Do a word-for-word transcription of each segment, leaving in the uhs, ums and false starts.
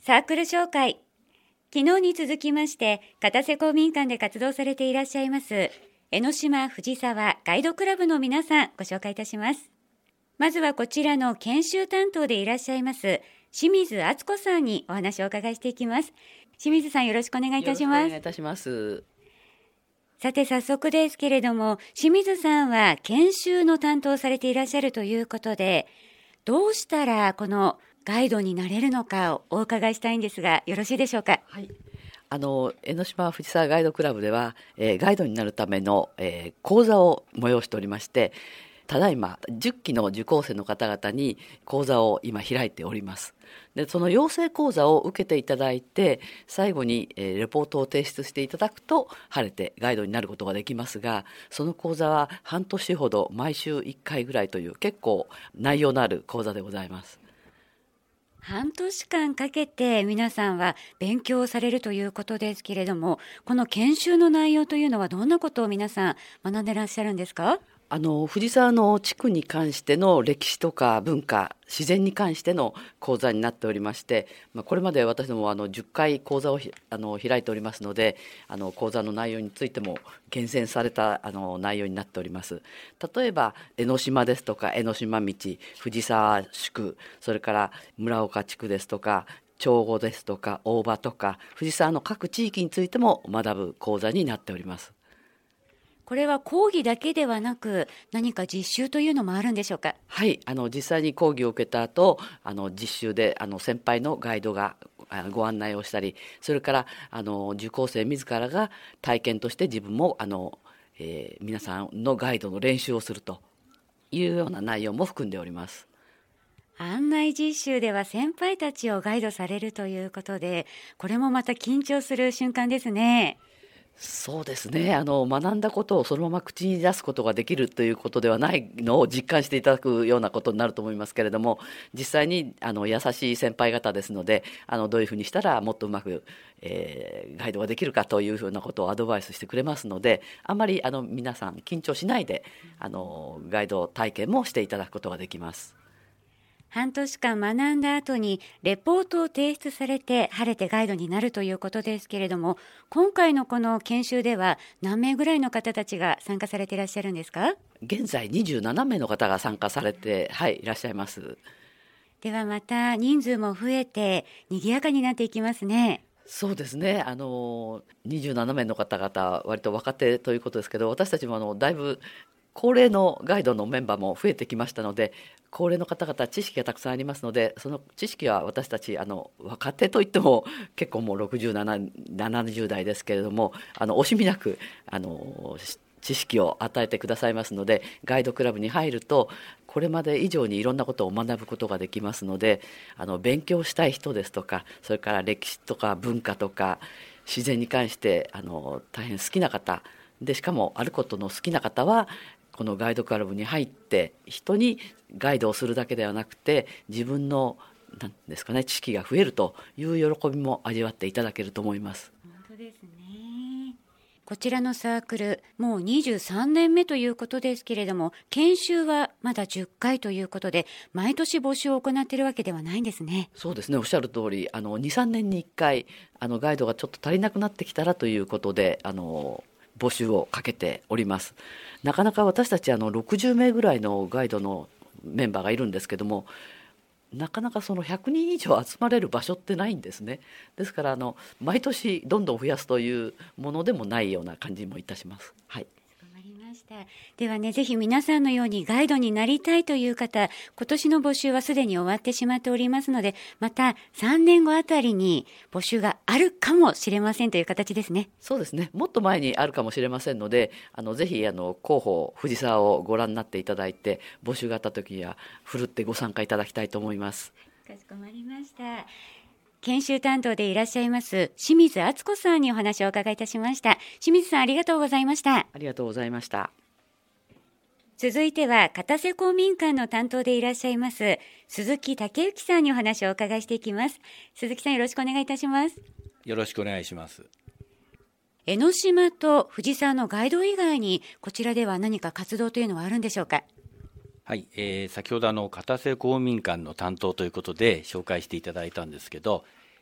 サークル紹介。昨日に続きまして片瀬公民館で活動されていらっしゃいます江ノ島藤沢ガイドクラブの皆さん、ご紹介いたします。まずはこちらの研修担当でいらっしゃいます清水敦子さんにお話をお伺いしていきます。清水さん、よろしくお願いいたします。 よろしくお願いいたします。 さて早速ですけれども、清水さんは研修の担当をされていらっしゃるということで、どうしたらこのガイドになれるのかをお伺いしたいんですが、よろしいでしょうか。 はい、あの江ノ島藤沢ガイドクラブでは、えー、ガイドになるための、えー、講座を催しておりまして、ただいまじゅっきの受講生の方々に講座を今開いております。でその養成講座を受けていただいて、最後に、えー、レポートを提出していただくと晴れてガイドになることができますが、その講座は半年ほど毎週いっかいぐらいという結構内容のある講座でございます。 半年間かけて皆さんは勉強をされるということですけれども、この研修の内容というのはどんなことを皆さん学んでらっしゃるんですか？ あの藤沢の地区に関しての歴史とか文化、自然に関しての講座になっておりまして、まあ、これまで私どもあのじゅっかい講座をあの開いておりますので、あの講座の内容についても厳選されたあの内容になっております。例えば江ノ島ですとか江ノ島道、藤沢宿、それから村岡地区ですとか長後ですとか大場とか藤沢の各地域についても学ぶ講座になっております。 これは講義だけではなく何か実習というのもあるんでしょうか？ はい、あの実際に講義を受けた後、あの実習であの先輩のガイドがご案内をしたり、それからあの受講生自らが体験として自分もあの、えー、皆さんのガイドの練習をするというような内容も含んでおります。 案内実習では先輩たちをガイドされるということで、これもまた緊張する瞬間ですね。 そうですね、あの学んだことをそのまま口に出すことができるということではないのを実感していただくようなことになると思いますけれども、実際にあの優しい先輩方ですので、あのどういうふうにしたらもっとうまく、えー、ガイドができるかというふうなことをアドバイスしてくれますので、あんまりあの皆さん緊張しないであのガイド体験もしていただくことができます。 半年間学んだ後にレポートを提出されて晴れてガイドになるということですけれども、今回のこの研修では何名ぐらいの方たちが参加されていらっしゃるんですか？ 現在にじゅうななめいの方が参加されて、はい、いらっしゃいます。 ではまた人数も増えて賑やかになっていきますね。 そうですね、あのにじゅうななめいの方々割と若手ということですけど、私たちもあのだいぶ高齢のガイドのメンバーも増えてきましたので、高齢の方々知識がたくさんありますので、その知識は私たちあの若手といっても結構もうろくじゅうなな、ななじゅう代ですけれども、あの惜しみなくあの知識を与えてくださいますので、ガイドクラブに入るとこれまで以上にいろんなことを学ぶことができますので、あの勉強したい人ですとか、それから歴史とか文化とか自然に関してあの大変好きな方で、しかもあることの好きな方はこのガイドクラブに入って人にガイドをするだけではなくて、自分のなんですかね、知識が増えるという喜びも味わっていただけると思います。 本当ですね。こちらのサークルもうにじゅうさんねんめということですけれども、研修はまだじゅっかいということで毎年募集を行っているわけではないんですね。 そうですね、おっしゃる通り、あのに、さんねんにいっかいあのガイドがちょっと足りなくなってきたらということであの募集をかけております。なかなか私たちあのろくじゅうめいぐらいのガイドのメンバーがいるんですけども、なかなかそのひゃくにん以上集まれる場所ってないんですね。ですからあの毎年どんどん増やすというものでもないような感じもいたします。はい、 わかりました。ではね、ぜひ皆さんのようにガイドになりたいという方、今年の募集はすでに終わってしまっておりますので、またさんねんごあたりに募集があるかもしれませんという形ですね。 そうですね、もっと前にあるかもしれませんので、あのぜひあの広報藤沢をご覧になっていただいて、募集があった時にはふるってご参加いただきたいと思います。 かしこまりました。研修担当でいらっしゃいます清水敦子さんにお話をお伺いいたしました。清水さん、ありがとうございました。 ありがとうございました。 続いては片瀬公民館の担当でいらっしゃいます鈴木武之さんにお話をお伺いしていきます。鈴木さん、よろしくお願いいたします。 よろしくお願いします。 江ノ島と藤沢のガイド以外にこちらでは何か活動というのはあるんでしょうか？ はい、えー、先ほどあの片瀬公民館の担当ということで紹介していただいたんですけど、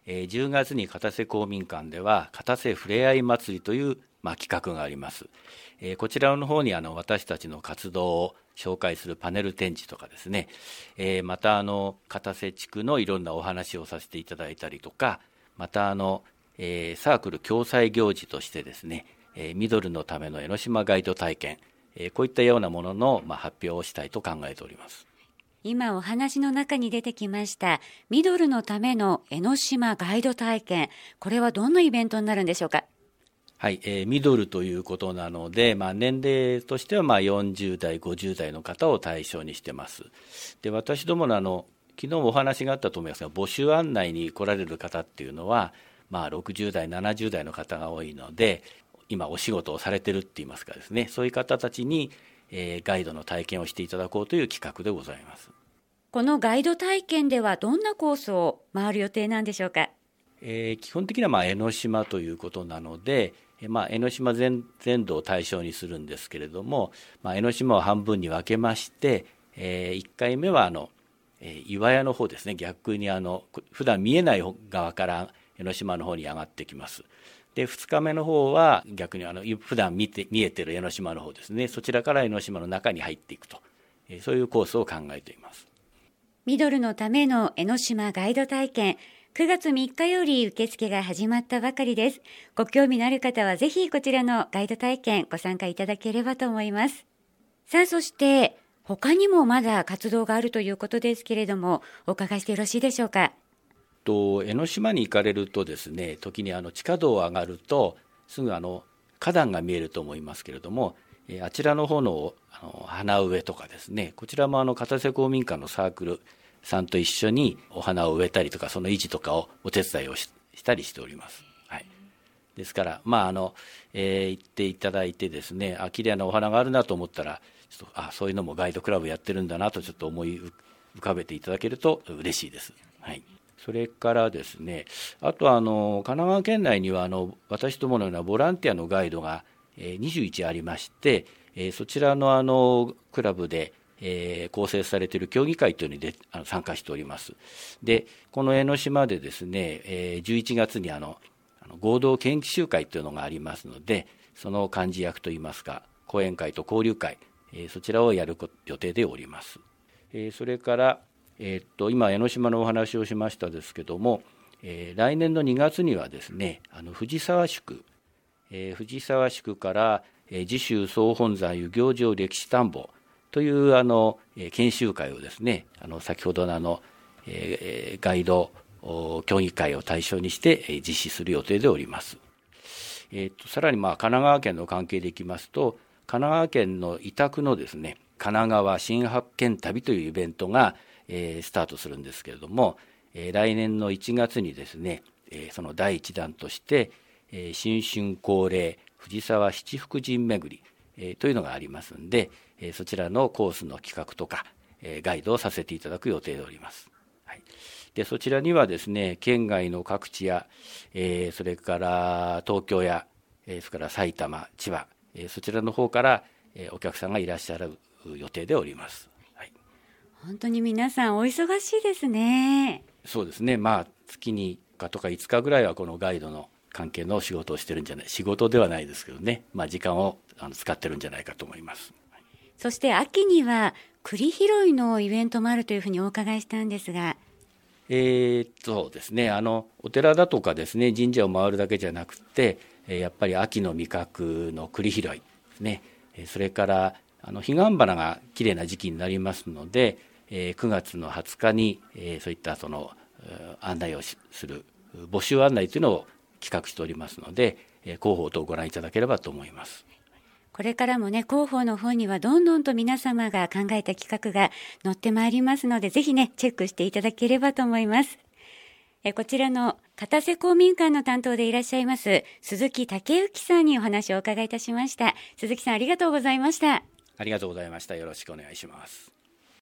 えー、じゅうがつに片瀬公民館では片瀬ふれあい祭りという、まあ、企画があります。えー、こちらの方にあの私たちの活動を紹介するパネル展示とかですね、えー、またあの片瀬地区のいろんなお話をさせていただいたりとか、またあの、えー、サークル共催行事としてですね、えー、ミドルのための江ノ島ガイド体験、えー、こういったようなものの、まあ、発表をしたいと考えております。 今お話の中に出てきましたミドルのための江ノ島ガイド体験、これはどんなイベントになるんでしょうか？ はい、えー、ミドルということなので、まあ、年齢としてはまあよんじゅうだいごじゅうだいの方を対象にしてます。で、私どものあの昨日もお話があったと思いますが、募集案内に来られる方っていうのは、まあ、ろくじゅうだいななじゅうだいの方が多いので、今お仕事をされてるって言いますかですね、そういう方たちに、えー、ガイドの体験をしていただこうという企画でございます。 このガイド体験ではどんなコースを回る予定なんでしょうか？ えー、基本的にはまあ江ノ島ということなので、まあ、江ノ島 全, 全土を対象にするんですけれども、まあ、江ノ島を半分に分けまして、えー、いっかいめはあの、えー、岩屋の方ですね、逆にあの普段見えない側から江ノ島の方に上がってきます。で、ふつかめの方は逆にあの普段見て見えてる江ノ島の方ですね、そちらから江ノ島の中に入っていくと、えー、そういうコースを考えています。 ミドルのための江ノ島ガイド体験、くがつみっかより受付が始まったばかりです。ご興味のある方はぜひこちらのガイド体験ご参加いただければと思います。さあ、そして他にもまだ活動があるということですけれども、お伺いしてよろしいでしょうか？ と江ノ島に行かれるとですね、時にあの地下道を上がるとすぐあの花壇が見えると思いますけれども、えあちらの方のあの花植えとかですね、こちらもあの片瀬公民館のサークルさんと一緒にお花を植えたりとか、その維持とかをお手伝いを し, したりしております。はい、ですから、まああのえー、行っていただいてですね、あ、綺麗なお花があるなと思ったら、ちょっとあそういうのもガイドクラブやってるんだなとちょっと思い浮かべていただけると嬉しいです。はい、それからですね、あとはあの神奈川県内にはあの私どものようなボランティアのガイドがにじゅういちありまして、そちらのあのクラブでえー、構成されている協議会というのにであの参加しております。で、この江ノ島でですね、えー、じゅういちがつにあのあの合同研究集会というのがありますので、その幹事役といいますか、講演会と交流会、えー、そちらをやる予定でおります。えー、それから、えー、っと今江ノ島のお話をしましたですけども、えー、来年のにがつにはですね、あの藤沢宿、えー、藤沢宿から、えー、次州総本山遊行場歴史探訪というあの研修会をですね、あの先ほどのあの、えー、ガイド協議会を対象にして実施する予定でおります。えー、とさらにまあ神奈川県の関係でいきますと、神奈川県の委託のですね、神奈川新発見旅というイベントが、えー、スタートするんですけれども、えー、来年のいちがつにですね、えー、そのだいいち弾として、えー、新春恒例藤沢七福神巡り、えー、というのがありますんで、えー、そちらのコースの企画とか、えー、ガイドをさせていただく予定でおります。はい、でそちらにはですね、県外の各地や、えー、それから東京や、えー、それから埼玉、千葉、えー、そちらの方から、えー、お客さんがいらっしゃる予定でおります。はい、 本当に皆さんお忙しいですね。 そうですね、まあ月にかとかいつかぐらいはこのガイドの関係の仕事をしてるんじゃない、仕事ではないですけどね、まあ、時間をあの使ってるんじゃないかと思います。 そして秋には栗拾いのイベントもあるというふうにお伺いしたんですが、 えー、そうですね、あのお寺だとかですね、神社を回るだけじゃなくて、やっぱり秋の味覚の栗拾いですね、それからあの彼岸花がきれいな時期になりますので、くがつのはつかにそういったその案内をする募集案内というのを企画しておりますので、広報等をご覧いただければと思います。 これからもね、広報の方にはどんどんと皆様が考えた企画が載ってまいりますので、ぜひね、チェックしていただければと思います。えこちらの片瀬公民館の担当でいらっしゃいます鈴木武之さんにお話をお伺いいたしました。鈴木さん、ありがとうございました。 ありがとうございました。よろしくお願いします。